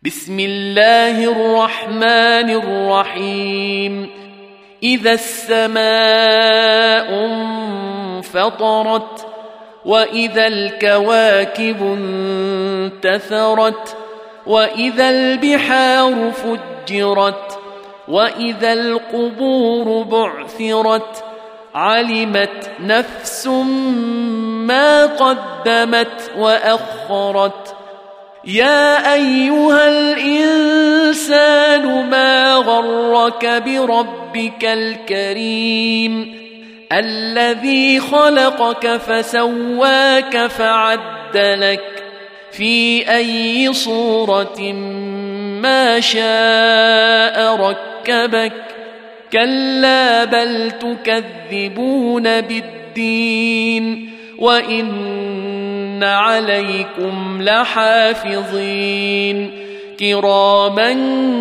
بسم الله الرحمن الرحيم. إذا السماء انفطرت وإذا الكواكب انتثرت وإذا البحار فجرت وإذا القبور بعثرت علمت نفس ما قدمت وأخرت. يا أيها الإنسان ما غرك بربك الكريم الذي خلقك فسواك فعدلك في أي صورة ما شاء ركبك. كلا بل تكذبون بالدين وإن عليكم لحافظين كراما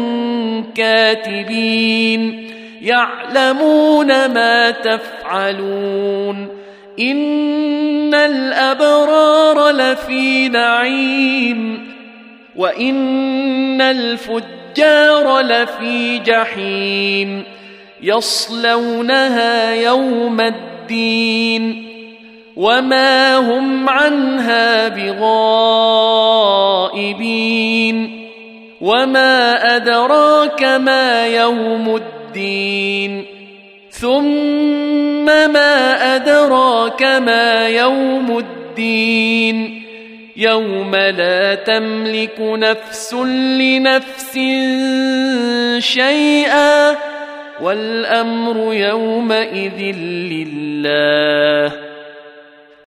كاتبين يعلمون ما تفعلون. إن الأبرار لفي نعيم وإن الفجار لفي جحيم يصلونها يوم الدين وما هم عنها بغائبين. وما أدراك ما يوم الدين ثم ما أدراك ما يوم الدين يوم لا تملك نفس لنفس شيئا والأمر يومئذ لله.